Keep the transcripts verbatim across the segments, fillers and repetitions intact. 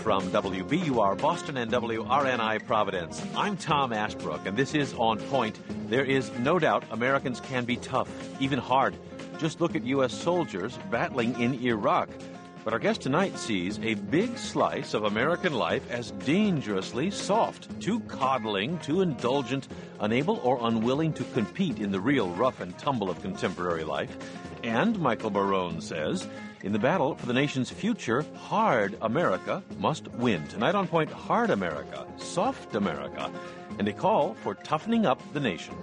From W B U R Boston and W R N I Providence, I'm Tom Ashbrook, and this is On Point. There is no doubt Americans can be tough, even hard. Just look at U S soldiers battling in Iraq. But our guest tonight sees a big slice of American life as dangerously soft, too coddling, too indulgent, unable or unwilling to compete in the real rough and tumble of contemporary life. And, Michael Barone says, in the battle for the nation's future, hard America must win. Tonight on Point, hard America, soft America, and a call for toughening up the nation.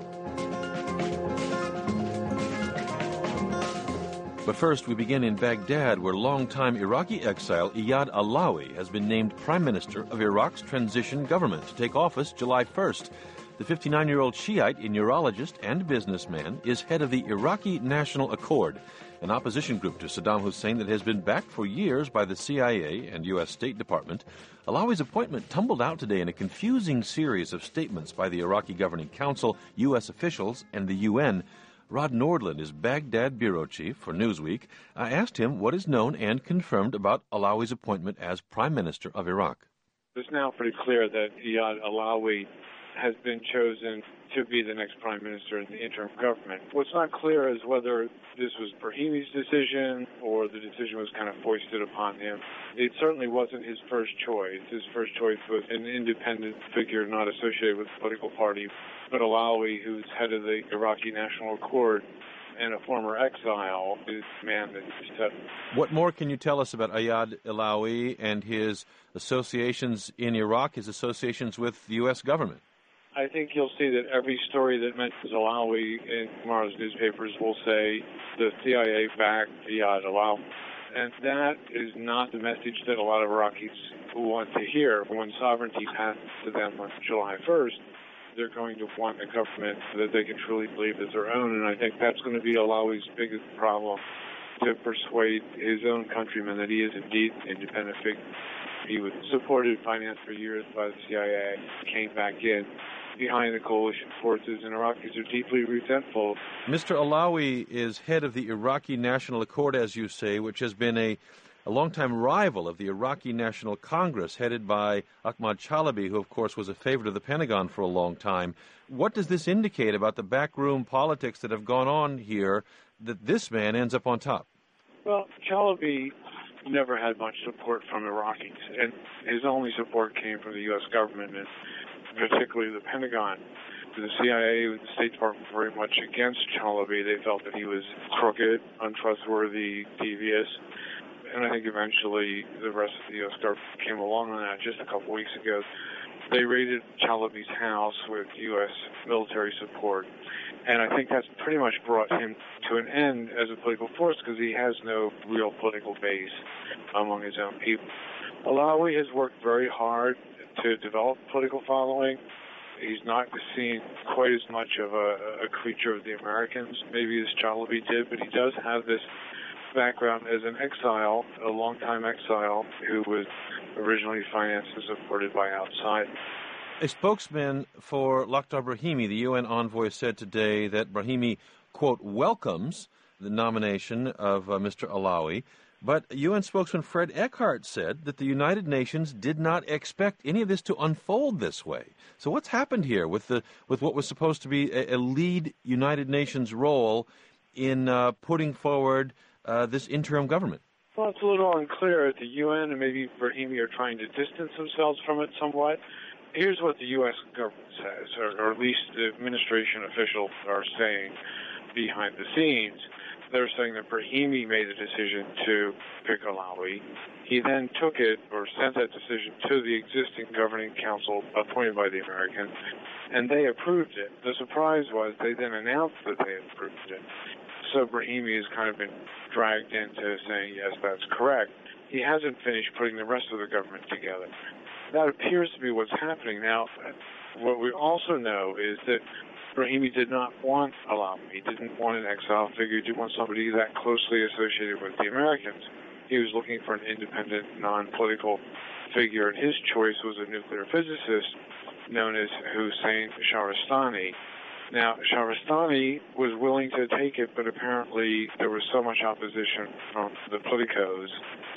But first, we begin in Baghdad, where longtime Iraqi exile Iyad Allawi has been named Prime Minister of Iraq's transition government to take office July first. The fifty-nine-year-old Shiite neurologist and businessman is head of the Iraqi National Accord, an opposition group to Saddam Hussein that has been backed for years by the C I A and U S State Department. Allawi's appointment tumbled out today in a confusing series of statements by the Iraqi Governing Council, U S officials, and the U N. Rod Nordland is Baghdad bureau chief for Newsweek. I asked him what is known and confirmed about Allawi's appointment as Prime Minister of Iraq. It's now pretty clear that Iyad Allawi has been chosen to be the next prime minister in the interim government. What's not clear is whether this was Brahimi's decision or the decision was kind of foisted upon him. It certainly wasn't his first choice. His first choice was an independent figure not associated with the political party, but Allawi, who's head of the Iraqi National Accord and a former exile, is the man that he's set. What more can you tell us about Iyad Allawi and his associations in Iraq, his associations with the U S government? I think you'll see that every story that mentions Allawi in tomorrow's newspapers will say the C I A backed Iyad Allawi. And that is not the message that a lot of Iraqis want to hear. When sovereignty passes to them on July first, they're going to want a government that they can truly believe is their own. And I think that's going to be Allawi's biggest problem, to persuade his own countrymen that he is indeed an independent figure. He was supported, financed for years by the C I A, came back in behind the coalition forces, and Iraqis are deeply resentful. Mister Allawi is head of the Iraqi National Accord, as you say, which has been a, a longtime rival of the Iraqi National Congress, headed by Ahmad Chalabi, who, of course, was a favorite of the Pentagon for a long time. What does this indicate about the backroom politics that have gone on here, that this man ends up on top? Well, Chalabi never had much support from Iraqis, and his only support came from the U S government, and particularly the Pentagon. The C I A and the State Department were very much against Chalabi. They felt that he was crooked, untrustworthy, devious, and I think eventually the rest of the U S government came along on that just a couple weeks ago. They raided Chalabi's house with U S military support, and I think that's pretty much brought him to an end as a political force because he has no real political base among his own people. Allawi has worked very hard to develop political following. He's not seen quite as much of a, a creature of the Americans, maybe as Chalabi did, but he does have this background as an exile, a longtime exile, who was originally financed and supported by outside. A spokesman for Lakhdar Brahimi, the U N envoy, said today that Brahimi, quote, welcomes the nomination of uh, Mister Allawi. But U N spokesman Fred Eckhart said that the United Nations did not expect any of this to unfold this way. So what's happened here with the with what was supposed to be a, a lead United Nations role in uh, putting forward uh, this interim government? Well, it's a little unclear. The U N and maybe Brahimi are trying to distance themselves from it somewhat. Here's what the U S government says, or, or at least the administration officials are saying behind the scenes. They're saying that Brahimi made the decision to pick Allawi. He then took it, or sent that decision to the existing governing council appointed by the Americans, and they approved it. The surprise was they then announced that they had approved it. So Brahimi has kind of been dragged into saying, yes, that's correct. He hasn't finished putting the rest of the government together. That appears to be what's happening now. What we also know is that Brahimi did not want Allawi. He didn't want an exile figure. He didn't want somebody that closely associated with the Americans. He was looking for an independent, non-political figure, and his choice was a nuclear physicist known as Hussein Shahrastani. Now, Shahrastani was willing to take it, but apparently there was so much opposition from the politicos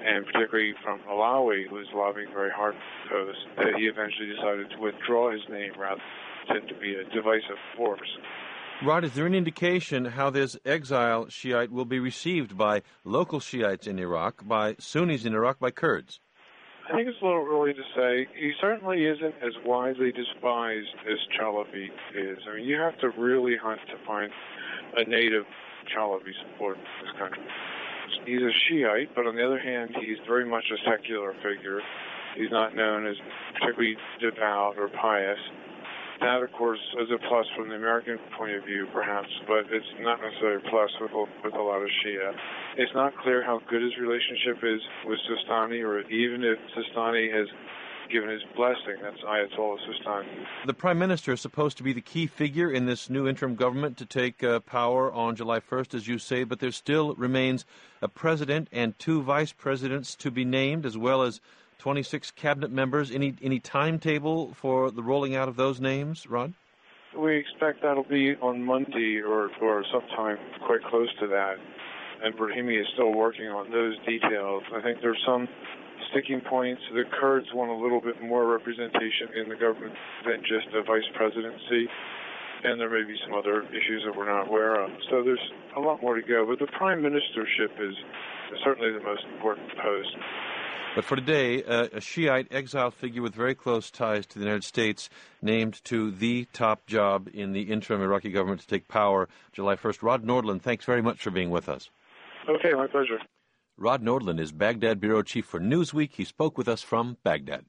and particularly from Malawi, who was lobbying very hard for the post, that he eventually decided to withdraw his name rather than to be a divisive force. Rod, is there any indication how this exile Shiite will be received by local Shiites in Iraq, by Sunnis in Iraq, by Kurds? I think it's a little early to say. He certainly isn't as widely despised as Chalabi is. I mean, you have to really hunt to find a native Chalabi supporter in this country. He's a Shiite, but on the other hand, he's very much a secular figure. He's not known as particularly devout or pious. That, of course, is a plus from the American point of view, perhaps, but it's not necessarily a plus with a, with a lot of Shia. It's not clear how good his relationship is with Sistani, or even if Sistani has given his blessing. That's Ayatollah Sistani. The Prime Minister is supposed to be the key figure in this new interim government to take uh, power on July first, as you say, but there still remains a president and two vice presidents to be named, as well as twenty-six cabinet members. Any any timetable for the rolling out of those names, Rod? We expect that'll be on Monday or, or sometime quite close to that. And Brahimi is still working on those details. I think there's some sticking points. The Kurds want a little bit more representation in the government than just a vice presidency. And there may be some other issues that we're not aware of. So there's a lot more to go. But the prime ministership is certainly the most important post. But for today, uh, a Shiite exile figure with very close ties to the United States named to the top job in the interim Iraqi government to take power July first. Rod Nordland, thanks very much for being with us. Okay, my pleasure. Rod Nordland is Baghdad Bureau Chief for Newsweek. He spoke with us from Baghdad.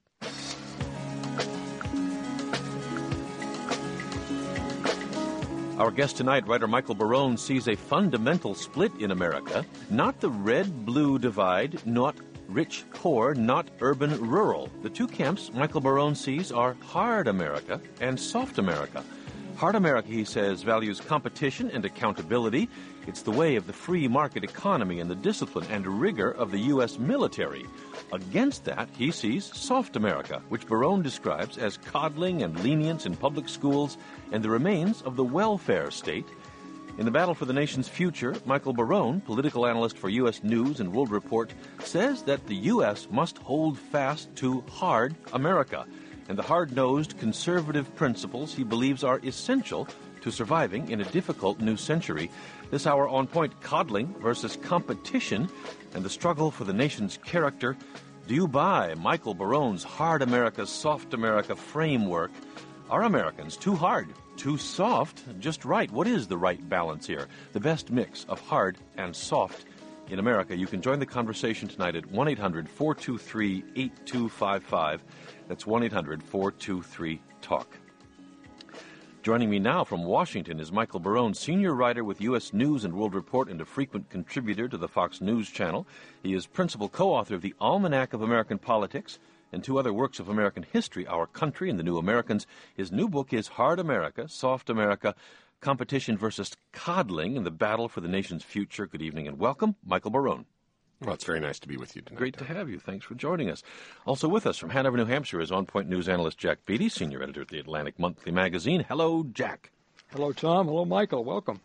Our guest tonight, writer Michael Barone, sees a fundamental split in America. Not the red-blue divide, not rich-poor, not urban-rural. The two camps Michael Barone sees are hard America and soft America. Hard America, he says, values competition and accountability. It's the way of the free market economy and the discipline and rigor of the U S military. Against that, he sees soft America, which Barone describes as coddling and lenience in public schools and the remains of the welfare state. In the battle for the nation's future, Michael Barone, political analyst for U S News and World Report, says that the U S must hold fast to hard America and the hard-nosed conservative principles he believes are essential to surviving in a difficult new century. This hour on point, coddling versus competition and the struggle for the nation's character. Do you buy Michael Barone's Hard America, Soft America framework? Are Americans too hard, too soft, just right? What is the right balance here? The best mix of hard and soft in America. You can join the conversation tonight at one eight hundred four two three eight two five five. That's one eight hundred four two three talk. Joining me now from Washington is Michael Barone, senior writer with U S News and World Report and a frequent contributor to the Fox News Channel. He is principal co-author of the Almanac of American Politics and two other works of American history, Our Country and the New Americans. His new book is Hard America, Soft America, Competition versus Coddling in the Battle for the Nation's Future. Good evening and welcome, Michael Barone. Well, it's very nice to be with you tonight. Great to have you. Thanks for joining us. Also with us from Hanover, New Hampshire is On Point News analyst Jack Beatty, senior editor at the Atlantic Monthly Magazine. Hello, Jack. Hello, Tom. Hello, Michael. Welcome.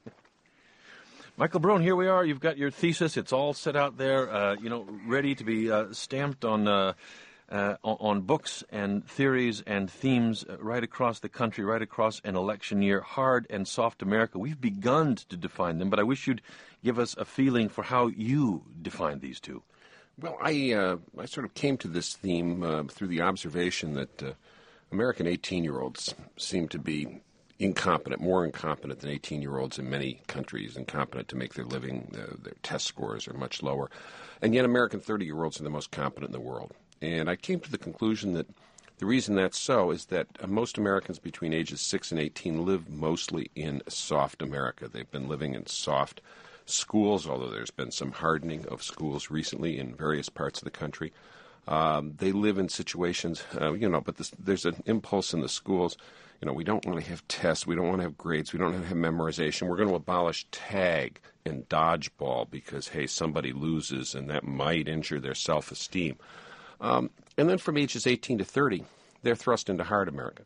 Michael Barone, here we are. You've got your thesis. It's all set out there, uh, you know, ready to be uh, stamped on uh, uh, on books and theories and themes uh, right across the country, right across an election year. Hard and soft America. We've begun to define them, but I wish you'd give us a feeling for how you define these two. Well, I uh, I sort of came to this theme uh, through the observation that uh, American eighteen-year-olds seem to be incompetent, more incompetent than eighteen-year-olds in many countries, incompetent to make their living. Uh, their test scores are much lower. And yet American thirty-year-olds are the most competent in the world. And I came to the conclusion that the reason that's so is that uh, most Americans between ages six and eighteen live mostly in soft America. They've been living in soft schools, although there's been some hardening of schools recently in various parts of the country. Um, they live in situations, uh, you know, but this, there's an impulse in the schools. You know, we don't want to have tests. We don't want to have grades. We don't want to have memorization. We're going to abolish tag and dodgeball because, hey, somebody loses and that might injure their self-esteem. Um, and then from ages eighteen to thirty, they're thrust into hard America,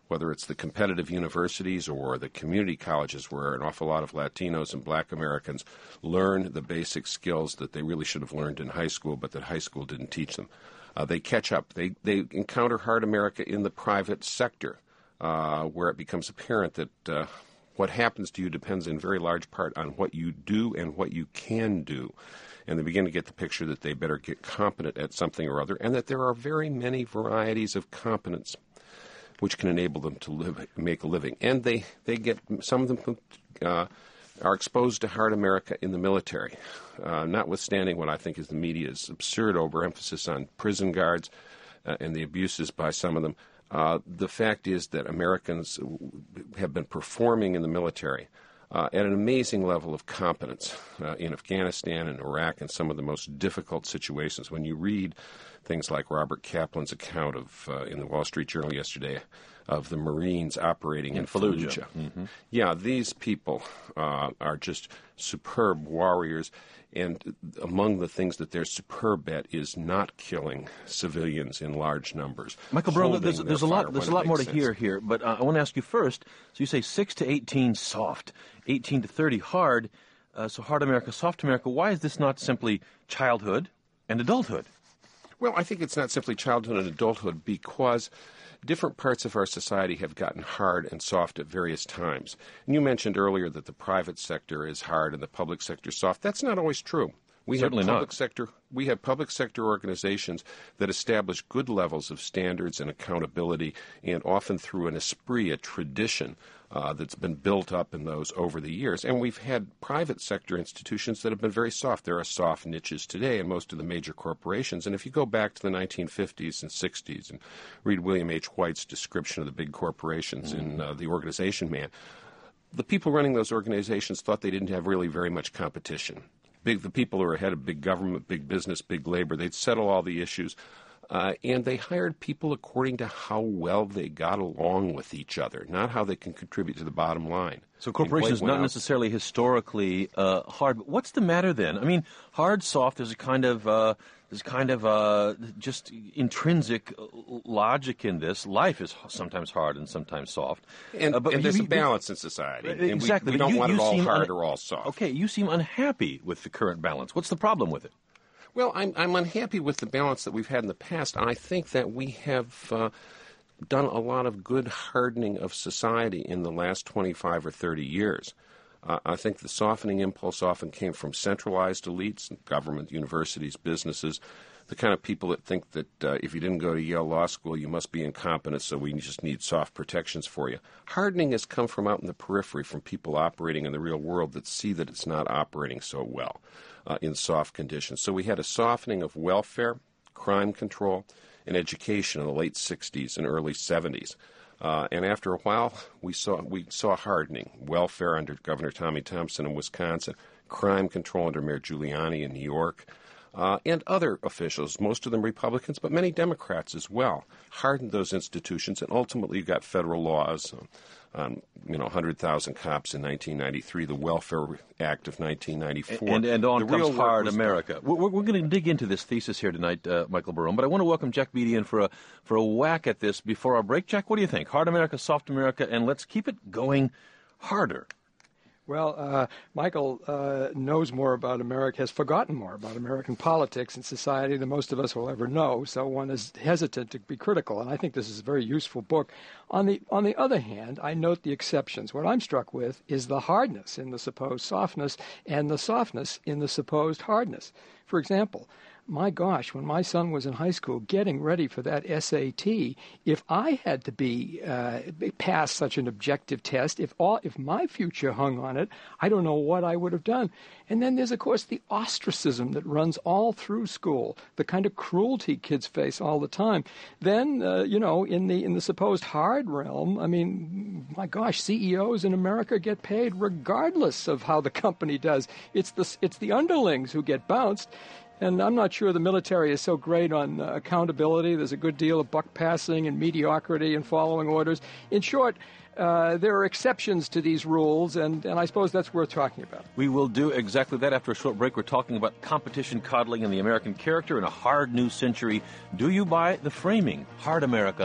whether it's the competitive universities or the community colleges where an awful lot of Latinos and black Americans learn the basic skills that they really should have learned in high school, but that high school didn't teach them. Uh, they catch up. They, they encounter hard America in the private sector, uh, where it becomes apparent that uh, what happens to you depends in very large part on what you do and what you can do. And they begin to get the picture that they better get competent at something or other, and that there are very many varieties of competence which can enable them to live, make a living. And they, they get, some of them uh, are exposed to hard America in the military, uh, notwithstanding what I think is the media's absurd overemphasis on prison guards uh, and the abuses by some of them. Uh, the fact is that Americans have been performing in the military uh, at an amazing level of competence uh, in Afghanistan and Iraq and some of the most difficult situations. When you read things like Robert Kaplan's account of uh, in the Wall Street Journal yesterday of the Marines operating in, in Fallujah. Fallujah. Mm-hmm. Yeah, these people uh, are just superb warriors, and among the things that they're superb at is not killing civilians in large numbers. Michael Barone, there's, there's a lot there's a lot more to sense. hear here, but uh, I want to ask you first. So you say six to eighteen soft, eighteen to thirty hard. Uh, so hard America, soft America. Why is this not simply childhood and adulthood? Well, I think it's not simply childhood and adulthood because different parts of our society have gotten hard and soft at various times. And you mentioned earlier that the private sector is hard and the public sector is soft. That's not always true. We Certainly have public not. sector. We have public sector organizations that establish good levels of standards and accountability, and often through an esprit, a tradition uh, that's been built up in those over the years. And we've had private sector institutions that have been very soft. There are soft niches today in most of the major corporations. And if you go back to the nineteen fifties and sixties and read William H. White's description of the big corporations mm. in uh, The Organization Man, the people running those organizations thought they didn't have really very much competition. Big, the people who are ahead of big government, big business, big labor, they'd settle all the issues. Uh, and they hired people according to how well they got along with each other, not how they can contribute to the bottom line. So corporations not out. necessarily historically uh, hard. But what's the matter then? I mean, hard, soft, there's a kind of uh, there's kind of uh, just intrinsic logic in this. Life is sometimes hard and sometimes soft. And, uh, but and there's you, a balance in society. And exactly. We, we don't you, want you it all hard un- or all soft. Okay, you seem unhappy with the current balance. What's the problem with it? Well, I'm, I'm unhappy with the balance that we've had in the past. I think that we have uh, done a lot of good hardening of society in the last twenty-five or thirty years. Uh, I think the softening impulse often came from centralized elites, government, universities, businesses, the kind of people that think that uh, if you didn't go to Yale Law School, you must be incompetent, so we just need soft protections for you. Hardening has come from out in the periphery, from people operating in the real world that see that it's not operating so well uh, in soft conditions. So we had a softening of welfare, crime control, and education in the late sixties and early seventies. Uh, and after a while, we saw we saw hardening. Welfare under Governor Tommy Thompson in Wisconsin, crime control under Mayor Giuliani in New York, uh, and other officials, most of them Republicans, but many Democrats as well, hardened those institutions, and ultimately you got federal laws on, on you know, one hundred thousand cops in nineteen ninety-three, the Welfare Act of nineteen ninety-four. And, and on the comes hard America. Done. We're, we're going to dig into this thesis here tonight, uh, Michael Barone, but I want to welcome Jack Beatty in for a, for a whack at this before our break. Jack, what do you think? Hard America, soft America, and let's keep it going harder. Well, uh, Michael uh, knows more about America, has forgotten more about American politics and society than most of us will ever know, so one is hesitant to be critical, and I think this is a very useful book. On the on the other hand, I note the exceptions. What I'm struck with is the hardness in the supposed softness and the softness in the supposed hardness. For example, my gosh, when my son was in high school getting ready for that S A T, if I had to be uh, pass such an objective test, if all if my future hung on it, I don't know what I would have done. And then there's, of course, the ostracism that runs all through school, the kind of cruelty kids face all the time. Then, uh, you know, in the in the supposed hard realm, I mean, my gosh, C E Os in America get paid regardless of how the company does. It's the it's the underlings who get bounced. And I'm not sure the military is so great on uh, accountability. There's a good deal of buck passing and mediocrity and following orders. In short, uh, there are exceptions to these rules, and, and I suppose that's worth talking about. We will do exactly that after a short break. We're talking about competition coddling in the American character in a hard new century. Do you buy the framing? Hard America,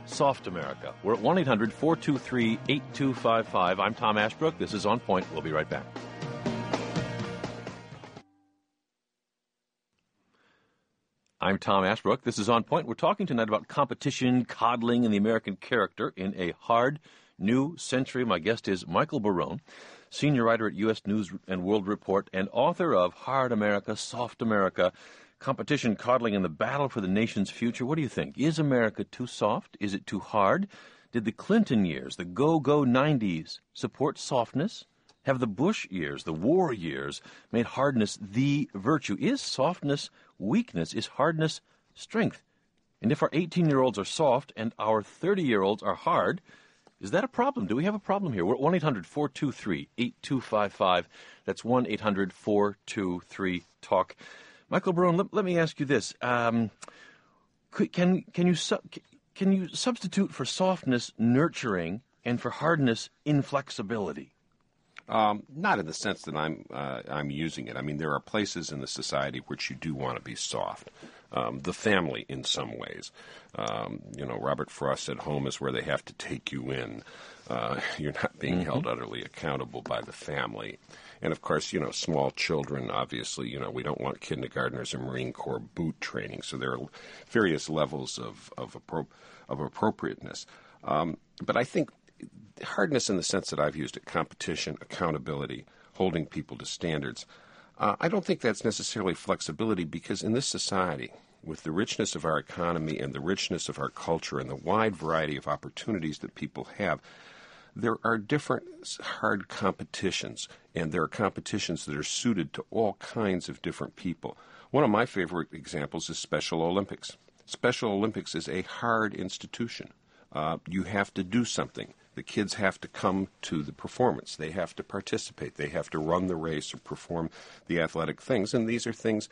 soft America? We're at one eight hundred four two three eight two five five. I'm Tom Ashbrook. This is On Point. We'll be right back. I'm Tom Ashbrook. This is On Point. We're talking tonight about competition, coddling, and the American character in a hard new century. My guest is Michael Barone, senior writer at U S News and World Report and author of Hard America, Soft America, Competition, Coddling, and the Battle for the Nation's Future. What do you think? Is America too soft? Is it too hard? Did the Clinton years, the go-go nineties, support softness? Have the Bush years, the war years, made hardness the virtue? Is softness weakness? Is hardness strength? And if our eighteen-year-olds are soft and our thirty-year-olds are hard, is that a problem? Do we have a problem here? We're at one eight hundred four two three eight two five five. That's one eight hundred four two three talk. Michael Barone, let, let me ask you this. Um, could, can, can, you su- can you substitute for softness nurturing and for hardness inflexibility? Um, not in the sense that I'm uh, I'm using it. I mean, there are places in the society which you do want to be soft. Um, the family, in some ways. Um, you know, Robert Frost said home is where they have to take you in. Uh, you're not being mm-hmm. held utterly accountable by the family. And, of course, you know, small children, obviously, you know, we don't want kindergartners or Marine Corps boot training. So there are various levels of, of, appro- of appropriateness. Um, but I think hardness in the sense that I've used it, competition, accountability, holding people to standards, uh, I don't think that's necessarily flexibility, because in this society, with the richness of our economy and the richness of our culture and the wide variety of opportunities that people have, there are different hard competitions, and there are competitions that are suited to all kinds of different people. One of my favorite examples is Special Olympics. Special Olympics is a hard institution. Uh, you have to do something. The kids have to come to the performance. They have to participate. They have to run the race or perform the athletic things. And these are things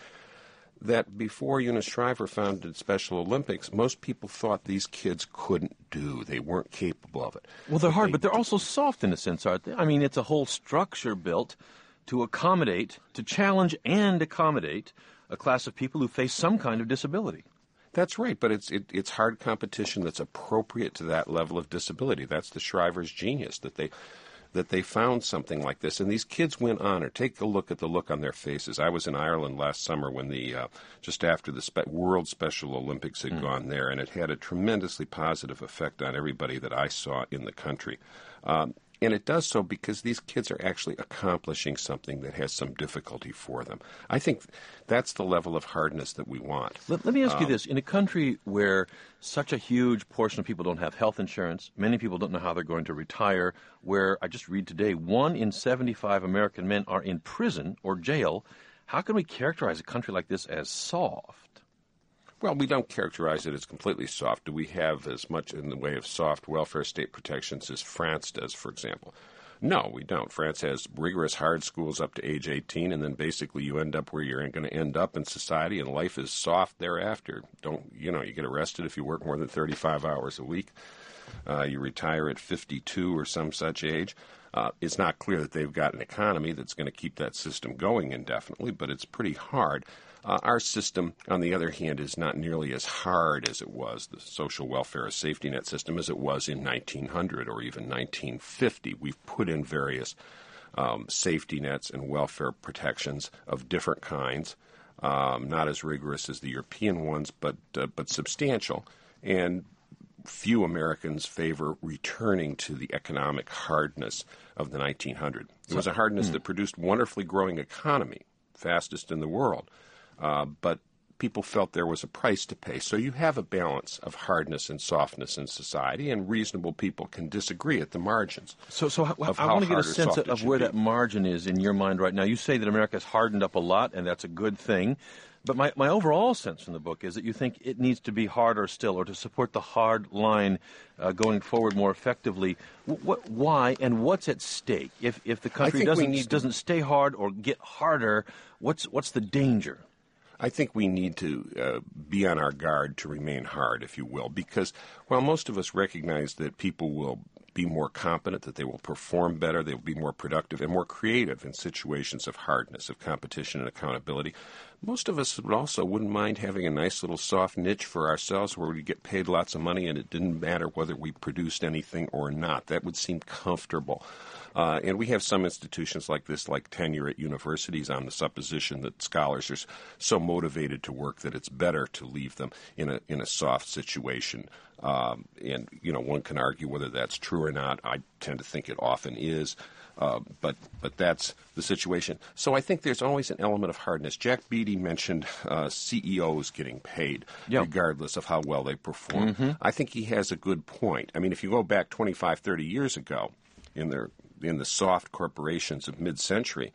that before Eunice Shriver founded Special Olympics, most people thought these kids couldn't do. They weren't capable of it. Well, they're but hard, they but they're do. also soft in a sense, aren't they? I mean, it's a whole structure built to accommodate, to challenge and accommodate a class of people who face some kind of disability. That's right, but it's it, it's hard competition that's appropriate to that level of disability. That's the Shriver's genius, that they that they found something like this. And these kids went on, or take a look at the look on their faces. I was in Ireland last summer when the uh, just after the spe- World Special Olympics had mm. gone there, and it had a tremendously positive effect on everybody that I saw in the country. Um, And it does so because these kids are actually accomplishing something that has some difficulty for them. I think that's the level of hardness that we want. Let, let me ask um, you this. In a country where such a huge portion of people don't have health insurance, many people don't know how they're going to retire, where I just read today, one in seventy-five American men are in prison or jail, how can we characterize a country like this as soft? Well, we don't characterize it as completely soft. Do we have as much in the way of soft welfare state protections as France does, for example? No, we don't. France has rigorous hard schools up to age eighteen, and then basically you end up where you're going to end up in society, and life is soft thereafter. Don't, you know, you get arrested if you work more than thirty-five hours a week. Uh, you retire at fifty-two or some such age. Uh, it's not clear that they've got an economy that's going to keep that system going indefinitely, but it's pretty hard. Uh, our system, on the other hand, is not nearly as hard as it was, the social welfare safety net system, as it was in nineteen hundred or even nineteen fifty. We've put in various um, safety nets and welfare protections of different kinds, um, not as rigorous as the European ones, but uh, but substantial. And few Americans favor returning to the economic hardness of the nineteen hundreds. It was a hardness mm. that produced wonderfully growing economy, fastest in the world. Uh, but people felt there was a price to pay. So you have a balance of hardness and softness in society, and reasonable people can disagree at the margins. So, so how, I want to get a sense of, of where be. that margin is in your mind right now. You say that America has hardened up a lot, and that's a good thing. But my, my overall sense from the book is that you think it needs to be harder still, or to support the hard line uh, going forward more effectively. What, why, and what's at stake? If if the country doesn't doesn't stay hard or get harder, what's what's the danger? I think we need to uh, be on our guard to remain hard, if you will, because while most of us recognize that people will be more competent, that they will perform better, they will be more productive and more creative in situations of hardness, of competition and accountability, most of us would also wouldn't mind having a nice little soft niche for ourselves where we get paid lots of money and it didn't matter whether we produced anything or not. That would seem comfortable. Uh, and we have some institutions like this, like tenure at universities, on the supposition that scholars are so motivated to work that it's better to leave them in a in a soft situation. Um, and, you know, one can argue whether that's true or not. I tend to think it often is. Uh, but but that's the situation. So I think there's always an element of hardness. Jack Beatty mentioned uh, C E Os getting paid yep. regardless of how well they perform. Mm-hmm. I think he has a good point. I mean, if you go back twenty-five, thirty years ago in their in the soft corporations of mid-century,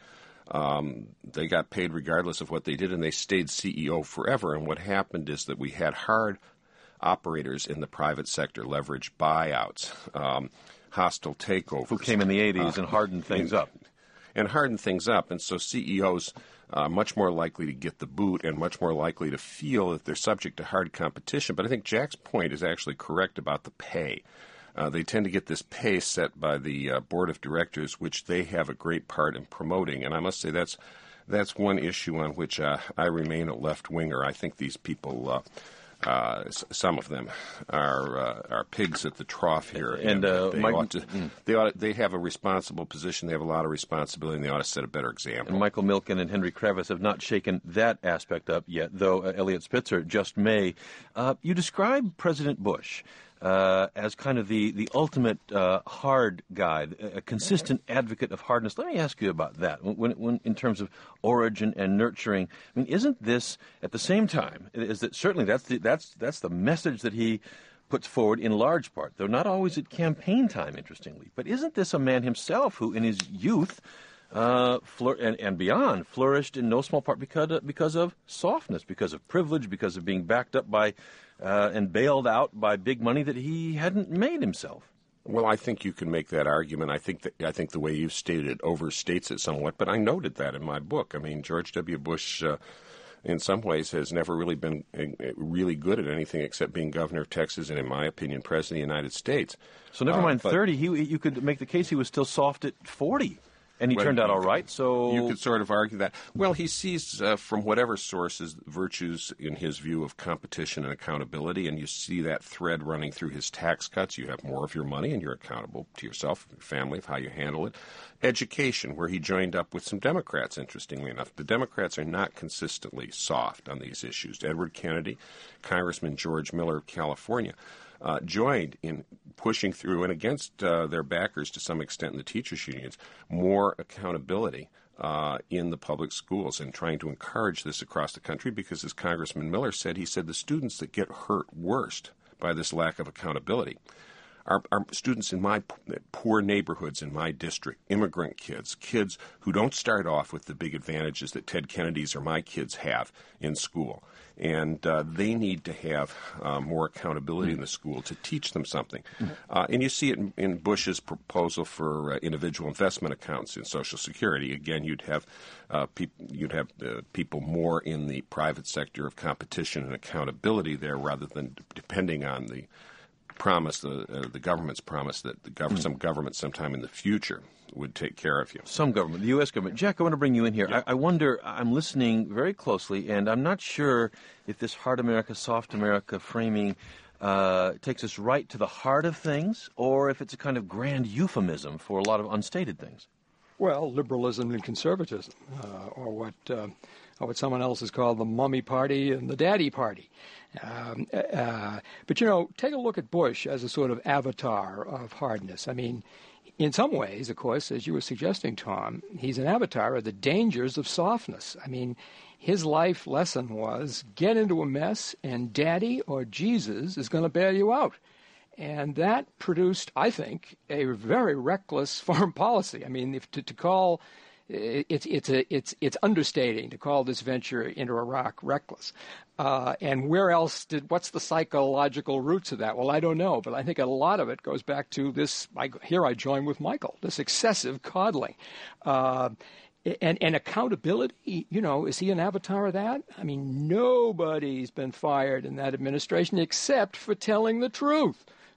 um, they got paid regardless of what they did, and they stayed C E O forever. And what happened is that we had hard operators in the private sector, leveraged buyouts, um, hostile takeovers. Who came in the eighties uh, and hardened things and, up. And hardened things up. And so C E Os are much more likely to get the boot and much more likely to feel that they're subject to hard competition. But I think Jack's point is actually correct about the pay. Uh, they tend to get this pay set by the uh, board of directors, which they have a great part in promoting. And I must say that's that's one issue on which uh, I remain a left-winger. I think these people... Uh, Uh, some of them are uh, are pigs at the trough here, and, and uh, they Mike, ought to mm. they ought to, they have a responsible position. They have a lot of responsibility, and they ought to set a better example. And Michael Milken and Henry Kravis have not shaken that aspect up yet, though uh, Eliot Spitzer just may. Uh, you describe President Bush Uh, as kind of the, the ultimate uh, hard guy, a consistent advocate of hardness. Let me ask you about that when, when, in terms of origin and nurturing. I mean, isn't this, at the same time, is that certainly that's the, that's, that's the message that he puts forward in large part, though not always at campaign time, interestingly. But isn't this a man himself who, in his youth, Uh, flour- and, and beyond, flourished in no small part because of, because of softness, because of privilege, because of being backed up by uh, and bailed out by big money that he hadn't made himself? Well, I think you can make that argument. I think that I think the way you've stated it overstates it somewhat, but I noted that in my book. I mean, George W. Bush, uh, in some ways, has never really been uh, really good at anything except being governor of Texas and, in my opinion, president of the United States. So never mind uh, thirty. He, you could make the case he was still soft at forty. And he well, turned out all right, so... You could sort of argue that. Well, he sees, uh, from whatever sources, virtues in his view of competition and accountability, and you see that thread running through his tax cuts. You have more of your money, and you're accountable to yourself, your family, of how you handle it. Education, where he joined up with some Democrats, interestingly enough. The Democrats are not consistently soft on these issues. Edward Kennedy, Congressman George Miller of California, Uh, joined in pushing through, and against uh, their backers to some extent in the teachers' unions, more accountability uh, in the public schools, and trying to encourage this across the country because, as Congressman Miller said, he said the students that get hurt worst by this lack of accountability are, are students in my poor neighborhoods in my district, immigrant kids, kids who don't start off with the big advantages that Ted Kennedy's or my kids have in school. And uh, they need to have uh, more accountability mm. in the school to teach them something. Mm. Uh, and you see it in, in Bush's proposal for uh, individual investment accounts in Social Security. Again, you'd have uh, peop- you'd have uh, people more in the private sector of competition and accountability there, rather than d- depending on the promise, the uh, the government's promise that the gov- mm. some government sometime in the future would take care of you. Some government, the U S government. Jack, I want to bring you in here. Yeah. I, I wonder, I'm listening very closely, and I'm not sure if this hard America, soft America framing uh, takes us right to the heart of things, or if it's a kind of grand euphemism for a lot of unstated things. Well, liberalism and conservatism, uh, or what uh, or what someone else has called the mummy party and the daddy party. Um, uh, but, you know, take a look at Bush as a sort of avatar of hardness. I mean, in some ways, of course, as you were suggesting, Tom, he's an avatar of the dangers of softness. I mean, his life lesson was get into a mess and Daddy or Jesus is going to bail you out. And that produced, I think, a very reckless foreign policy. I mean, if to, to call it's it's a it's it's understating to call this venture into Iraq reckless. Uh, and where else did what's the psychological roots of that? Well, I don't know, but I think a lot of it goes back to this. I, here I join with Michael. This excessive coddling. Uh, And, and accountability, you know, is he an avatar of that? I mean, nobody's been fired in that administration except for telling the truth.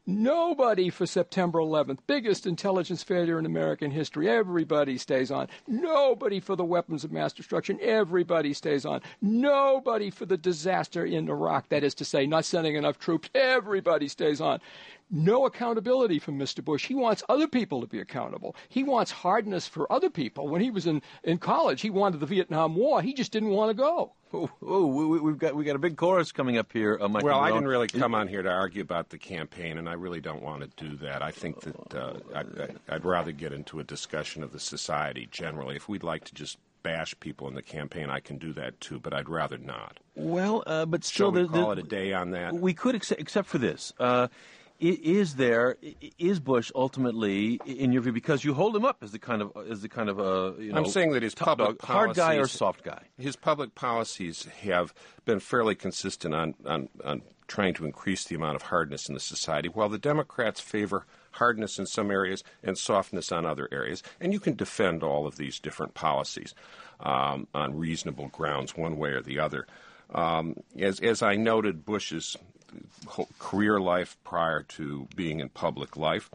Nobody for September eleventh, biggest intelligence failure in American history. Everybody stays on. Nobody for the weapons of mass destruction. Everybody stays on. Nobody for the disaster in Iraq, that is to say, not sending enough troops. Everybody stays on. No accountability from Mister Bush. He wants other people to be accountable. He wants hardness for other people. When he was in, in college, he wanted the Vietnam War. He just didn't want to go. Oh, oh we, we've got we got a big chorus coming up here, uh, Michael Well, Brown. I didn't really come on here to argue about the campaign, and I really don't want to do that. I think that uh, I, I'd rather get into a discussion of the society generally. If we'd like to just bash people in the campaign, I can do that too, but I'd rather not. Well, uh, but still, Shall we the, call the, it a day on that? We could, except, except for this. Uh, Is there is Bush ultimately, in your view, because you hold him up as the kind of as the kind of uh, you know, I'm saying that his public dog, hard guy or policies- soft guy? His public policies have been fairly consistent on, on, on trying to increase the amount of hardness in the society, while the Democrats favor hardness in some areas and softness on other areas. And you can defend all of these different policies um, on reasonable grounds, one way or the other. Um, as, as I noted, Bush's whole career life prior to being in public life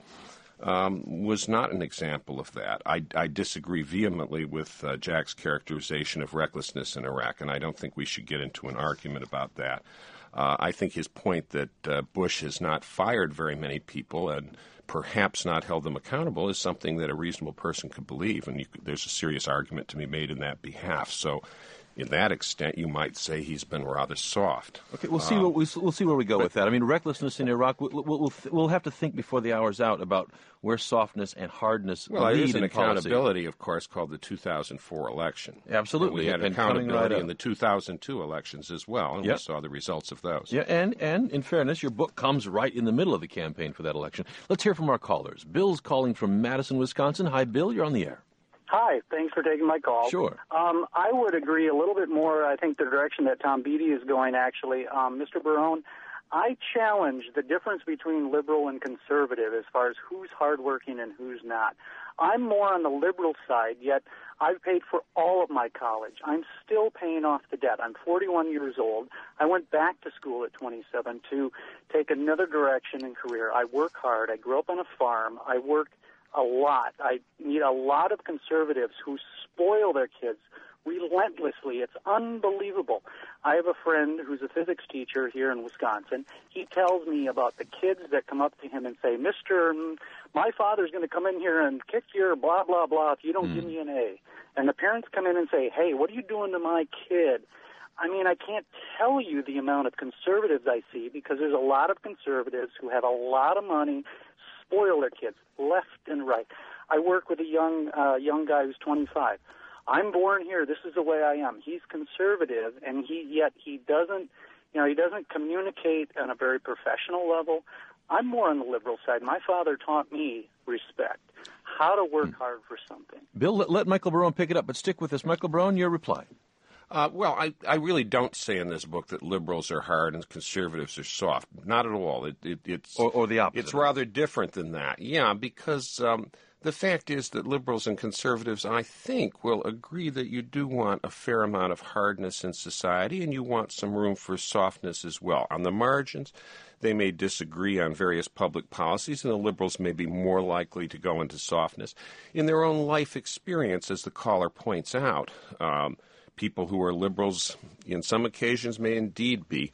um, was not an example of that. I, I disagree vehemently with uh, Jack's characterization of recklessness in Iraq, and I don't think we should get into an argument about that. Uh, I think his point that uh, Bush has not fired very many people and perhaps not held them accountable is something that a reasonable person could believe, and you could, there's a serious argument to be made in that behalf. So, in that extent, you might say he's been rather soft. Okay, we'll see. Um, what we, we'll see where we go but, with that. I mean, recklessness in Iraq. We'll we'll, we'll, we'll have to think before the hour's out about where softness and hardness well, lead there is an in accountability, policy. of course, called the two thousand four election. Absolutely, and we had and coming accountability right in the two thousand two elections as well, and yep. we saw the results of those. Yeah, and and in fairness, your book comes right in the middle of the campaign for that election. Let's hear from our callers. Bill's calling from Madison, Wisconsin. Hi, Bill. You're on the air. Hi, thanks for taking my call. Sure. Um, I would agree a little bit more, I think, the direction that Tom Beatty is going, actually. Um, Mister Barone, I challenge the difference between liberal and conservative as far as who's hardworking and who's not. I'm more on the liberal side, yet I've paid for all of my college. I'm still paying off the debt. I'm forty-one years old. I went back to school at twenty-seven to take another direction in career. I work hard. I grew up on a farm. I work a lot. I meet a lot of conservatives who spoil their kids relentlessly. It's unbelievable. I have a friend who's a physics teacher here in Wisconsin. He tells me about the kids that come up to him and say, Mister, my father's going to come in here and kick your blah, blah, blah if you don't mm. give me an A. And the parents come in and say, hey, what are you doing to my kid? I mean, I can't tell you the amount of conservatives I see, because there's a lot of conservatives who have a lot of money, spoil their kids left and right. I work with a young uh, young guy who's twenty-five. I'm born here. This is the way I am. He's conservative, and he yet he doesn't, you know, he doesn't communicate on a very professional level. I'm more on the liberal side. My father taught me respect, how to work hard for something. Bill, let, let Michael Barone pick it up, but stick with us. Michael Barone, your reply. Uh, well, I, I really don't say in this book that liberals are hard and conservatives are soft. Not at all. It, it, it's or, or the opposite. It's rather different than that. Yeah, because um, the fact is that liberals and conservatives, I think, will agree that you do want a fair amount of hardness in society, and you want some room for softness as well. On the margins, they may disagree on various public policies, and the liberals may be more likely to go into softness. In their own life experience, as the caller points out, um, people who are liberals, in some occasions, may indeed be,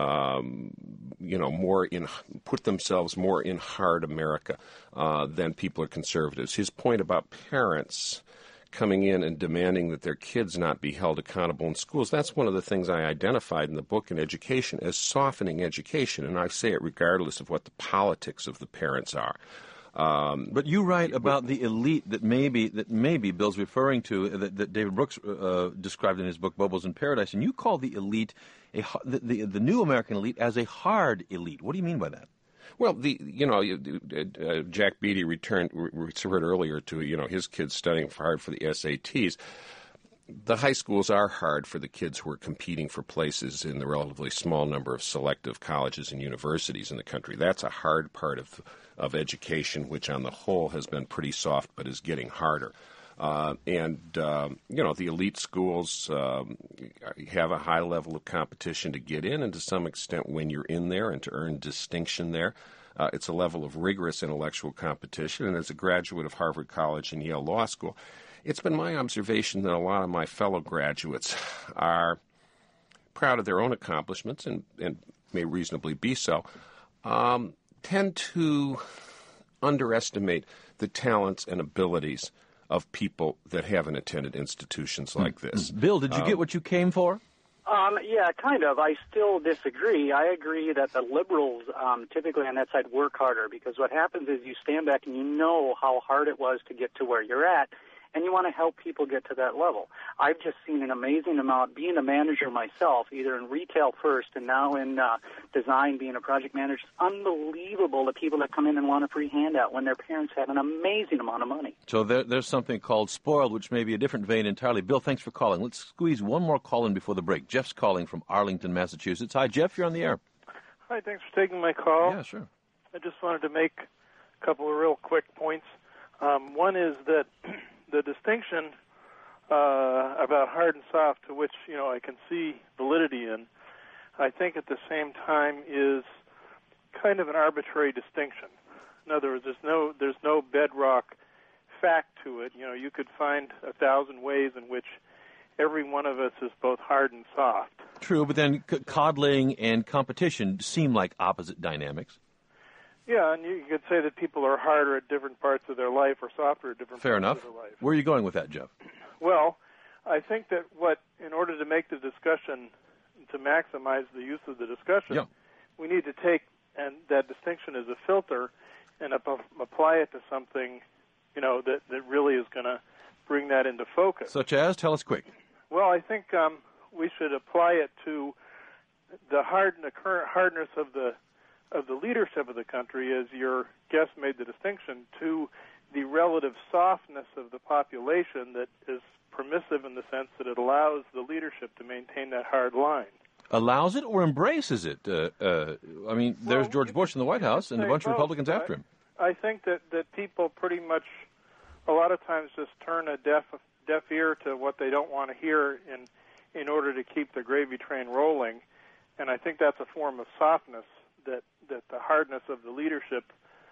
um, you know, more in put themselves more in hard America uh, than people are conservatives. His point about parents coming in and demanding that their kids not be held accountable in schools, that's one of the things I identified in the book in education as softening education, and I say it regardless of what the politics of the parents are. Um, but you write about the elite that maybe that maybe Bill's referring to, that, that David Brooks uh, described in his book Bubbles in Paradise, and you call the elite a the, the the new American elite as a hard elite. What do you mean by that? Well, the you know uh, Jack Beatty returned referred earlier to you know his kids studying hard for the S A Ts. The high schools are hard for the kids who are competing for places in the relatively small number of selective colleges and universities in the country. That's a hard part of of education, which on the whole has been pretty soft but is getting harder. Uh, and, uh, you know, the elite schools um, have a high level of competition to get in, and to some extent when you're in there and to earn distinction there, Uh, it's a level of rigorous intellectual competition, and as a graduate of Harvard College and Yale Law School, it's been my observation that a lot of my fellow graduates are proud of their own accomplishments, and, and may reasonably be so, um, tend to underestimate the talents and abilities of people that haven't attended institutions like this. Bill, did you um, get what you came for? Um, yeah, kind of. I still disagree. I agree that the liberals um, typically on that side work harder, because what happens is you stand back and you know how hard it was to get to where you're at, and you want to help people get to that level. I've just seen an amazing amount, being a manager myself, either in retail first and now in uh, design, being a project manager. It's unbelievable the people that come in and want a free handout when their parents have an amazing amount of money. So there, there's something called spoiled, which may be a different vein entirely. Bill, thanks for calling. Let's squeeze one more call in before the break. Jeff's calling from Arlington, Massachusetts. Hi, Jeff, you're on the air. Hi, thanks for taking my call. Yeah, sure. I just wanted to make a couple of real quick points. Um, one is that the distinction uh, about hard and soft, to which, you know, I can see validity in, I think at the same time is kind of an arbitrary distinction. In other words, there's no there's no bedrock fact to it. You know, you could find a thousand ways in which every one of us is both hard and soft. True, but then c- coddling and competition seem like opposite dynamics. Yeah, and you could say that people are harder at different parts of their life or softer at different Fair parts enough. of their life. Where are you going with that, Jeff? Well, I think that what, in order to make the discussion, to maximize the use of the discussion, yeah. we need to take and that distinction as a filter and ap- apply it to something, you know, that, that really is going to bring that into focus. Such as? Tell us quick. Well, I think um, we should apply it to the hard, the current hardness of the of the leadership of the country, as your guest made the distinction, to the relative softness of the population that is permissive in the sense that it allows the leadership to maintain that hard line. Allows it or embraces it? Uh, uh, I mean, well, there's George Bush in the White House and a bunch both. of Republicans I, after him. I think that, that people pretty much, a lot of times, just turn a deaf deaf ear to what they don't want to hear in in order to keep the gravy train rolling, and I think that's a form of softness that, that the hardness of the leadership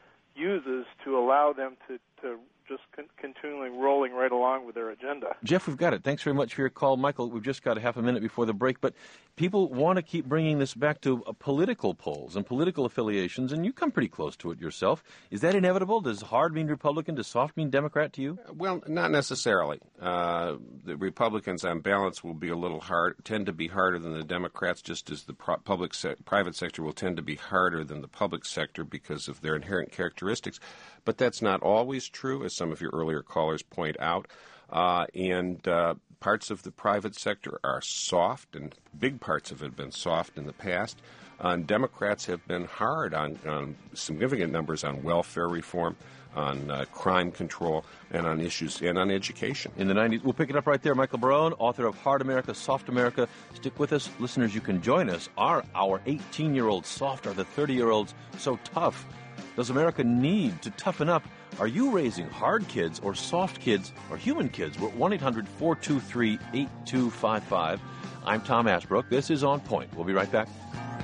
uses to allow them to, to just con- continually rolling right along with their agenda. Jeff, we've got it. Thanks very much for your call. Michael, we've just got a half a minute before the break, but people want to keep bringing this back to uh, political polls and political affiliations, and you come pretty close to it yourself. Is that inevitable? Does hard mean Republican? Does soft mean Democrat to you? Well, not necessarily. Uh, the Republicans, on balance, will be a little hard, tend to be harder than the Democrats, just as the pro- public se- private sector will tend to be harder than the public sector because of their inherent characteristics. But that's not always true, as some of your earlier callers point out. Uh, and uh, parts of the private sector are soft, and big parts of it have been soft in the past. Uh, and Democrats have been hard on, on significant numbers on welfare reform, on uh, crime control, and on issues and on education. In the nineties, we'll pick it up right there. Michael Barone, author of Hard America, Soft America. Stick with us. Listeners, you can join us. Are our eighteen-year-olds soft? Are the thirty-year-olds so tough? Does America need to toughen up? Are you raising hard kids or soft kids or human kids? We're at one eight hundred four two three eight two five five. I'm Tom Ashbrook. This is On Point. We'll be right back.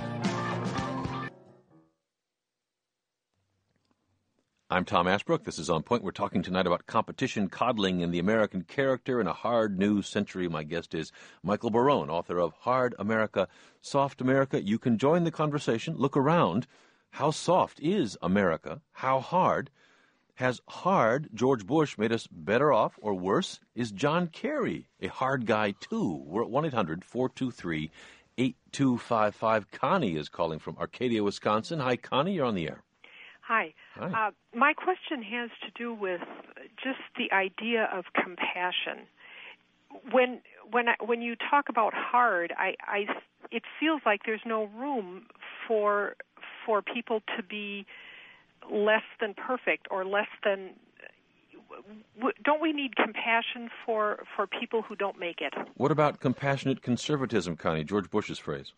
I'm Tom Ashbrook. This is On Point. We're talking tonight about competition, coddling, and the American character in a hard new century. My guest is Michael Barone, author of Hard America, Soft America. You can join the conversation. Look around. How soft is America? How hard? Has hard George Bush made us better off or worse? Is John Kerry a hard guy too? We're at one eight hundred four two three eight two five five. Connie is calling from Arcadia, Wisconsin. Hi, Connie. You're on the air. Hi. Hi. Uh, my question has to do with just the idea of compassion. When when I, when you talk about hard, I, I it feels like there's no room for for people to be less than perfect or less than. Don't we need compassion for, for people who don't make it? What about compassionate conservatism, Connie? George Bush's phrase.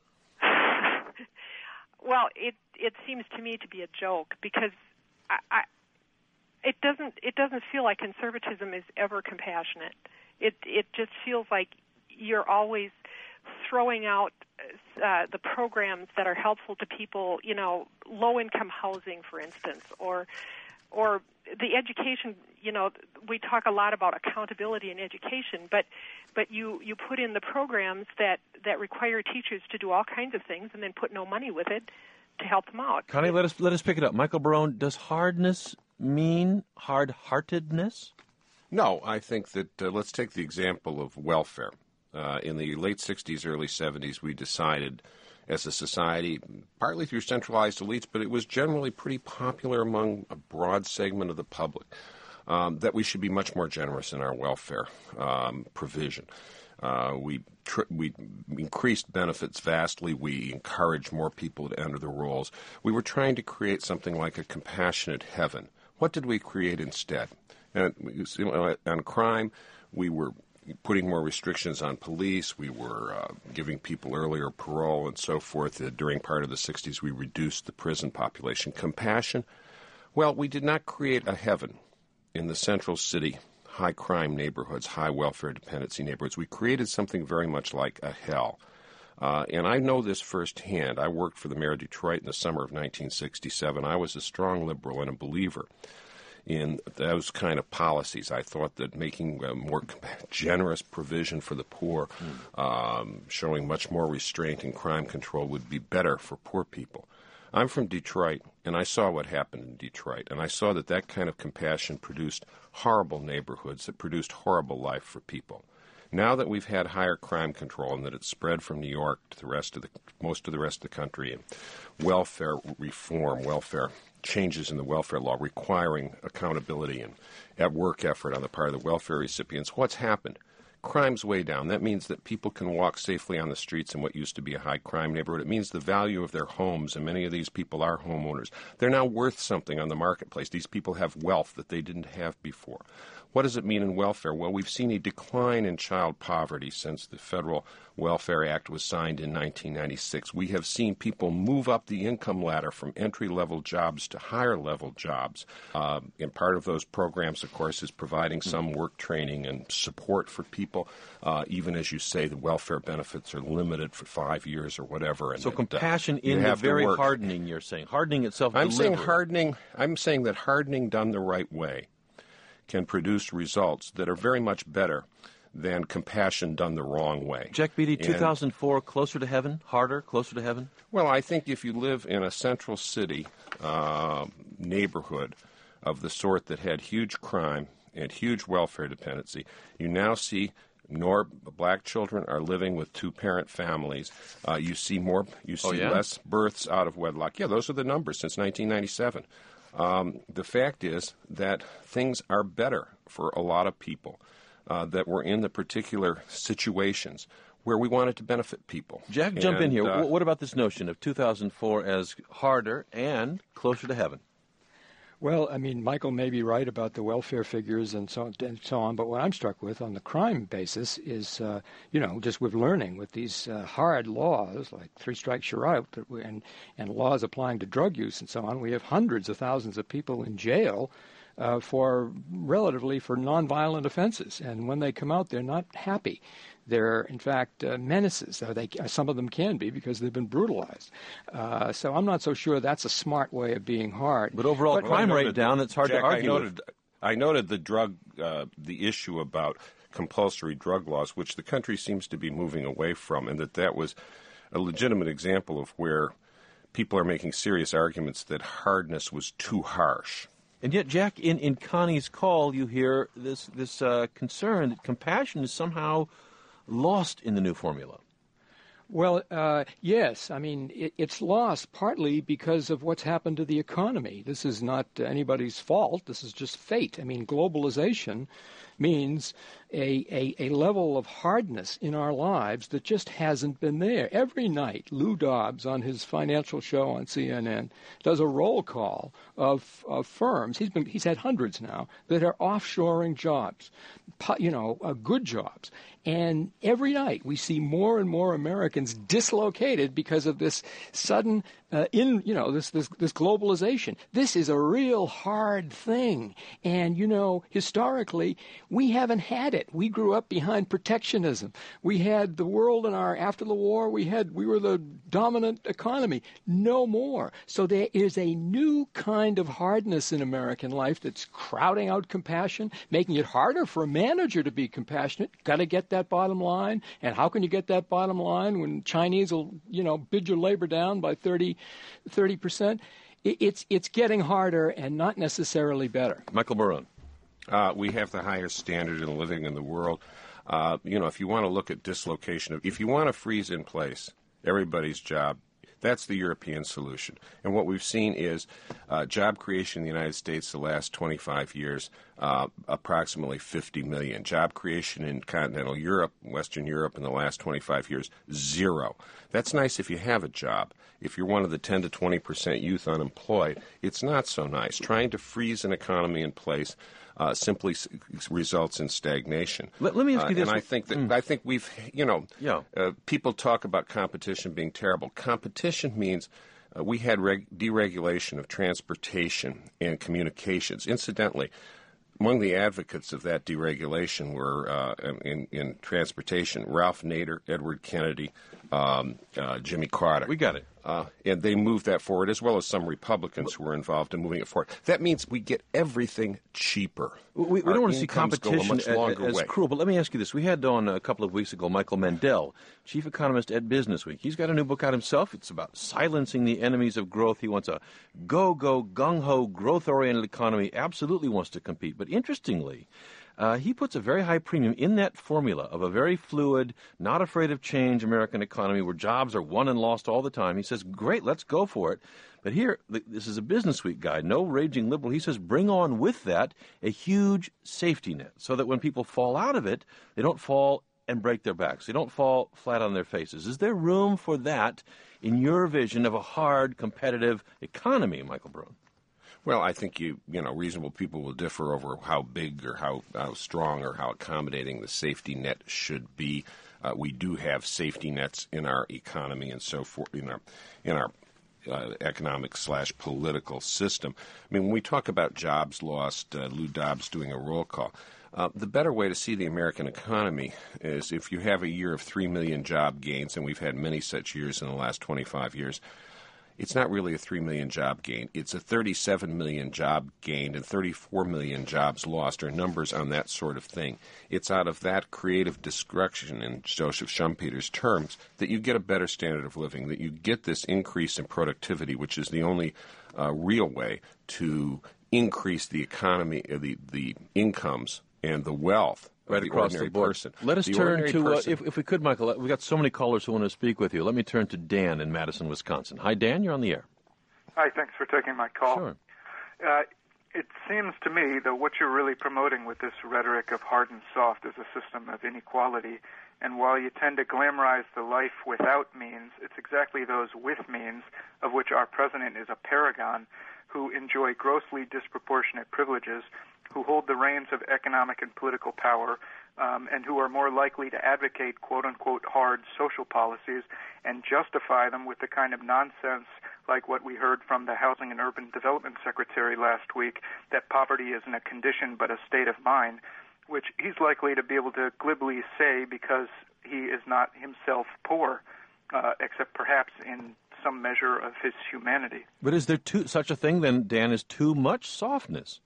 Well, it it seems to me to be a joke because I, I, it doesn't it doesn't feel like conservatism is ever compassionate. It it just feels like you're always throwing out uh, the programs that are helpful to people, you know, low-income housing, for instance, or or the education, you know, we talk a lot about accountability in education, but but you, you put in the programs that, that require teachers to do all kinds of things and then put no money with it to help them out. Connie, let us let us pick it up. Michael Barone, does hardness mean hard-heartedness? No, I think that, uh, let's take the example of welfare. Uh, in the late sixties, early seventies, we decided as a society, partly through centralized elites, but it was generally pretty popular among a broad segment of the public, um, that we should be much more generous in our welfare um, provision. Uh, we tr- we increased benefits vastly. We encouraged more people to enter the rolls. We were trying to create something like a compassionate heaven. What did we create instead? And on crime, we were putting more restrictions on police. We were uh, giving people earlier parole and so forth. Uh, during part of the sixties, we reduced the prison population. Compassion? Well, we did not create a heaven in the central city, high-crime neighborhoods, high welfare dependency neighborhoods. We created something very much like a hell. Uh, and I know this firsthand. I worked for the mayor of Detroit in the summer of nineteen sixty-seven. I was a strong liberal and a believer in those kind of policies. I thought that making a more generous provision for the poor, mm. um, showing much more restraint in crime control would be better for poor people. I'm from Detroit, and I saw what happened in Detroit, and I saw that that kind of compassion produced horrible neighborhoods, that produced horrible life for people. Now that we've had higher crime control and that it's spread from New York to the rest of the most of the rest of the country, and welfare reform, welfare changes in the welfare law requiring accountability and at work effort on the part of the welfare recipients, what's happened? Crime's way down. That means that people can walk safely on the streets in what used to be a high-crime neighborhood. It means the value of their homes, and many of these people are homeowners. They're now worth something on the marketplace. These people have wealth that they didn't have before. What does it mean in welfare? Well, we've seen a decline in child poverty since the Federal Welfare Act was signed in nineteen ninety-six. We have seen people move up the income ladder from entry-level jobs to higher-level jobs. Uh, and part of those programs, of course, is providing some work training and support for people. Uh, even as you say, the welfare benefits are limited for five years or whatever. And so that, compassion uh, in the very hardening, you're saying. Hardening itself I'm deliberate. saying hardening. I'm saying that hardening done the right way can produce results that are very much better than compassion done the wrong way. Jack Beatty, and, two thousand four, closer to heaven, harder, closer to heaven? Well, I think if you live in a central city uh, neighborhood of the sort that had huge crime and huge welfare dependency, you now see more black children are living with two-parent families. Uh, you see more, you see oh, yeah? less births out of wedlock. Yeah, those are the numbers since nineteen ninety-seven. Um, the fact is that things are better for a lot of people uh, that were in the particular situations where we wanted to benefit people. Jack, jump and, in here. Uh, what about this notion of two thousand four as harder and closer to heaven? Well, I mean, Michael may be right about the welfare figures and so, and so on, but what I'm struck with on the crime basis is, uh, you know, just with learning with these uh, hard laws, like three strikes you're out, that we, and, and laws applying to drug use and so on, we have hundreds of thousands of people in jail uh, for relatively for nonviolent offenses. And when they come out, they're not happy. They're, in fact, uh, menaces. Uh, they, some of them can be because they've been brutalized. Uh, so I'm not so sure that's a smart way of being hard. But overall but, crime rate down, it's hard Jack, to argue I noted, I noted the drug, uh, the issue about compulsory drug laws, which the country seems to be moving away from, and that that was a legitimate example of where people are making serious arguments that hardness was too harsh. And yet, Jack, in, in Connie's call, you hear this, this uh, concern that compassion is somehow lost in the new formula. Well, uh, yes. I mean, it, it's lost partly because of what's happened to the economy. This is not anybody's fault. This is just fate. I mean, globalization means a, a, a level of hardness in our lives that just hasn't been there. Every night, Lou Dobbs on his financial show on C N N does a roll call of, of firms. He's been he's had hundreds now that are offshoring jobs, you know, uh, good jobs. And every night we see more and more Americans dislocated because of this sudden, uh, in you know, this, this this globalization. This is a real hard thing. And you know, historically, We haven't had it. We grew up behind protectionism. We had the world in our, after the war, we had, we were the dominant economy. No more. So there is a new kind of hardness in American life that's crowding out compassion, making it harder for a manager to be compassionate. Got to get that bottom line. And how can you get that bottom line when Chinese will, you know, bid your labor down by thirty percent? It's, it's getting harder and not necessarily better. Michael Barone. Uh, we have the highest standard of living in the world. Uh, you know, if you want to look at dislocation, of, if you want to freeze in place everybody's job, that's the European solution. And what we've seen is uh, job creation in the United States the last twenty-five years, uh, approximately fifty million. Job creation in continental Europe, Western Europe in the last twenty-five years, zero. That's nice if you have a job. If you're one of the ten to twenty percent youth unemployed, it's not so nice. Trying to freeze an economy in place Uh, simply s- results in stagnation. Let, let me ask you uh, this. And I think that mm. I think we've, you know, yeah. uh, people talk about competition being terrible. Competition means uh, we had reg- deregulation of transportation and communications. Incidentally, among the advocates of that deregulation were uh, in, in transportation Ralph Nader, Edward Kennedy, um, uh, Jimmy Carter. We got it. Uh, and they moved that forward, as well as some Republicans who were involved in moving it forward. That means we get everything cheaper. We, we don't want to see competition as, as cruel, but let me ask you this. We had on a couple of weeks ago Michael Mandel, chief economist at Businessweek. He's got a new book out himself. It's about silencing the enemies of growth. He wants a go-go, gung-ho, growth-oriented economy, absolutely wants to compete. But interestingly, Uh, he puts a very high premium in that formula of a very fluid, not afraid of change American economy where jobs are won and lost all the time. He says, great, let's go for it. But here, this is a Business Week guy, no raging liberal. He says, bring on with that a huge safety net so that when people fall out of it, they don't fall and break their backs. They don't fall flat on their faces. Is there room for that in your vision of a hard, competitive economy, Michael Barone? Well, I think you you know reasonable people will differ over how big or how, how strong or how accommodating the safety net should be. Uh, we do have safety nets in our economy and so forth in our in our uh, economic slash political system. I mean, when we talk about jobs lost, uh, Lou Dobbs doing a roll call. Uh, the better way to see the American economy is if you have a year of three million job gains, and we've had many such years in the last twenty-five years. It's not really a three million job gain. It's a thirty-seven million job gained and thirty-four million jobs lost, or numbers on that sort of thing. It's out of that creative destruction, in Joseph Schumpeter's terms, that you get a better standard of living, that you get this increase in productivity, which is the only uh, real way to increase the economy, uh, the, the incomes and the wealth right the across the board. Person. Let us the turn to, uh, person, if, if we could, Michael, we've got so many callers who want to speak with you. Let me turn to Dan in Madison, Wisconsin. Hi, Dan, you're on the air. Hi, thanks for taking my call. Sure. Uh, it seems to me that what you're really promoting with this rhetoric of hard and soft is a system of inequality. And while you tend to glamorize the life without means, it's exactly those with means, of which our president is a paragon, who enjoy grossly disproportionate privileges, who hold the reins of economic and political power, um, and who are more likely to advocate quote-unquote hard social policies and justify them with the kind of nonsense like what we heard from the Housing and Urban Development Secretary last week, that poverty isn't a condition but a state of mind, which he's likely to be able to glibly say because he is not himself poor, uh, except perhaps in some measure of his humanity. But is there too, such a thing, then, Dan, as too much softness?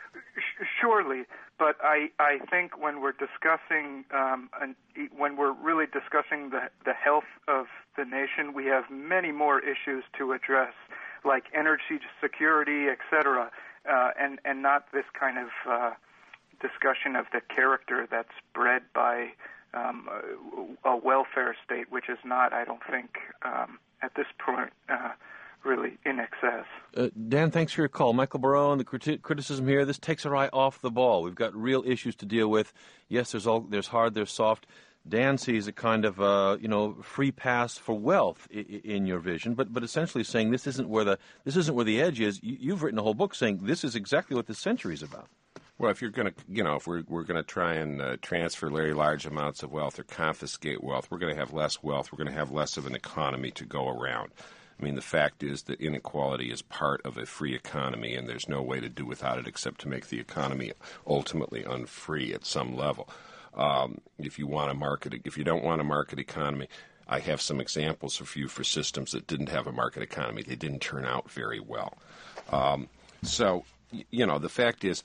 Surely, but I, I think when we're discussing um, an, when we're really discussing the the health of the nation, we have many more issues to address, like energy security, et cetera, uh, and and not this kind of uh, discussion of the character that's bred by um, a, a welfare state, which is not, I don't think, um, at this point. Uh, really in excess. Uh, Dan, thanks for your call. Michael Barone, the criti- criticism here, this takes our eye off the ball. We've got real issues to deal with. Yes, there's all, there's hard, there's soft. Dan sees a kind of, uh, you know, free pass for wealth I- in your vision, but but essentially saying this isn't where the this isn't where the edge is. You, you've written a whole book saying this is exactly what this century is about. Well, if you're going to, you know, if we're we're going to try and uh, transfer very large amounts of wealth or confiscate wealth, we're going to have less wealth. We're going to have less of an economy to go around. I mean, the fact is that inequality is part of a free economy, and there's no way to do without it except to make the economy ultimately unfree at some level. Um, if you want a market, if you don't want a market economy, I have some examples for you for systems that didn't have a market economy. They didn't turn out very well. Um, so, you know, the fact is,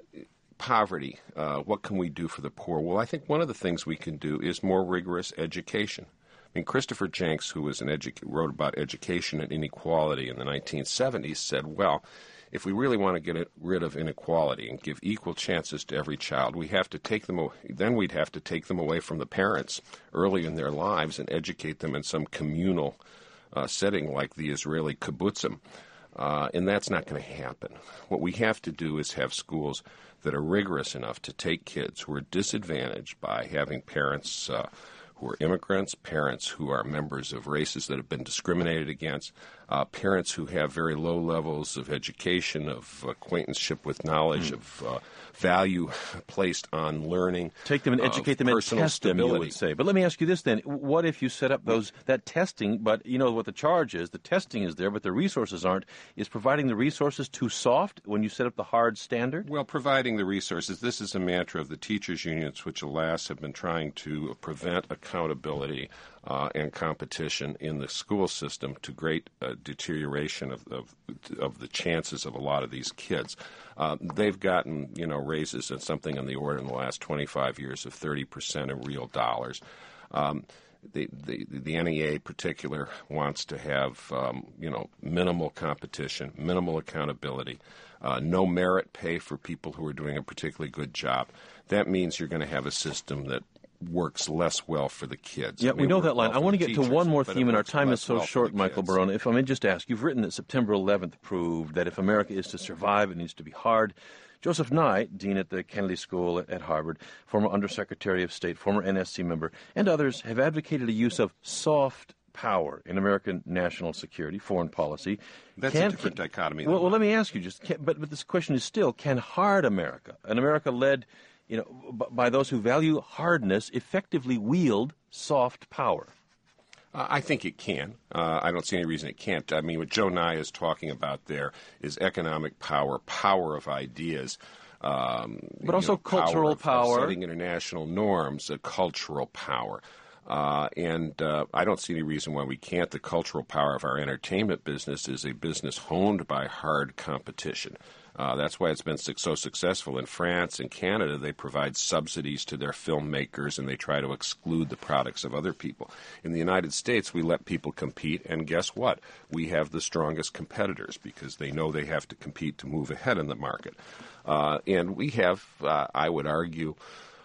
poverty, uh, what can we do for the poor? Well, I think one of the things we can do is more rigorous education. I mean, Christopher Jenks, who was an edu- wrote about education and inequality in the nineteen seventies, said, well, if we really want to get rid of inequality and give equal chances to every child, we have to take them. Then we'd have to take them away from the parents early in their lives and educate them in some communal uh, setting like the Israeli kibbutzim, uh, and that's not going to happen. What we have to do is have schools that are rigorous enough to take kids who are disadvantaged by having parents uh, who are immigrants, parents who are members of races that have been discriminated against, uh, parents who have very low levels of education, of acquaintanceship with knowledge, mm. of uh, value placed on learning. Take them and educate them and test stability. them, you would say. But let me ask you this then. What if you set up those that testing, but you know what the charge is? The testing is there, but the resources aren't. Is providing the resources too soft when you set up the hard standard? Well, providing the resources. This is a mantra of the teachers' unions, which, alas, have been trying to prevent accountability uh, and competition in the school system, to great uh, deterioration of, of of the chances of a lot of these kids. Uh, they've gotten, you know, raises at something on the order in the last twenty-five years of thirty percent in real dollars. Um, the, the the N E A in particular wants to have, um, you know, minimal competition, minimal accountability, uh, no merit pay for people who are doing a particularly good job. That means you're going to have a system that works less well for the kids. Yeah, I mean, we know that well line. I want to get teachers, to one more theme, and our time is so well short, Michael kids. Barone. If I may just ask, you've written that September eleventh proved that if America is to survive, it needs to be hard. Joseph Nye, dean at the Kennedy School at Harvard, former Undersecretary of State, former N S C member, and others have advocated a use of soft power in American national security, foreign policy. That's can, a different can, dichotomy. Well, well, let me ask you, just can, but, but this question is still, can hard America, an America led you know, by those who value hardness, effectively wield soft power? Uh, I think it can. Uh, I don't see any reason it can't. I mean, what Joe Nye is talking about there is economic power, power of ideas. Um, but also know, cultural power, power. Of setting international norms, a cultural power. Uh, and uh, I don't see any reason why we can't. The cultural power of our entertainment business is a business honed by hard competition. Uh, that's why it's been so successful in France and Canada. They provide subsidies to their filmmakers, and they try to exclude the products of other people. In the United States, we let people compete, and guess what? We have the strongest competitors because they know they have to compete to move ahead in the market. Uh, and we have, uh, I would argue,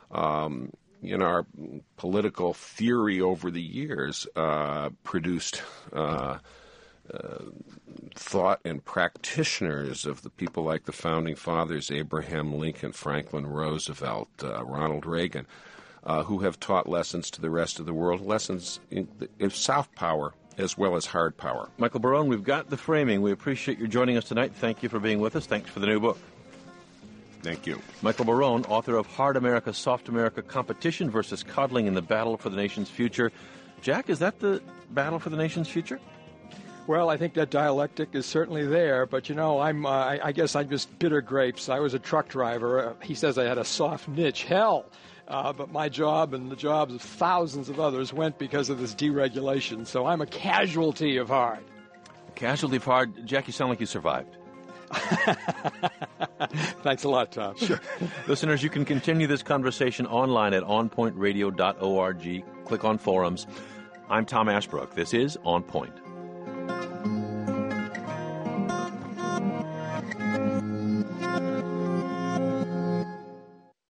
um, in our political theory over the years, uh, produced uh, uh, thought and practitioners of the people like the Founding Fathers, Abraham Lincoln, Franklin Roosevelt, uh, Ronald Reagan, uh, who have taught lessons to the rest of the world, lessons in, in soft power as well as hard power. Michael Barone, we've got the framing. We appreciate your joining us tonight. Thank you for being with us. Thanks for the new book. Thank you. Michael Barone, author of Hard America, Soft America, Competition versus Coddling in the Battle for the Nation's Future. Jack, is that the battle for the nation's future? Well, I think that dialectic is certainly there, but, you know, I'm, uh, I, I guess I'm just bitter grapes. I was a truck driver. Uh, he says I had a soft niche. Hell! Uh, but my job and the jobs of thousands of others went because of this deregulation, so I'm a casualty of hard. A casualty of hard? Jack, you sound like you survived. Thanks a lot, Tom. Sure. Listeners, you can continue this conversation online at on point radio dot org. Click on forums. I'm Tom Ashbrook. This is On Point.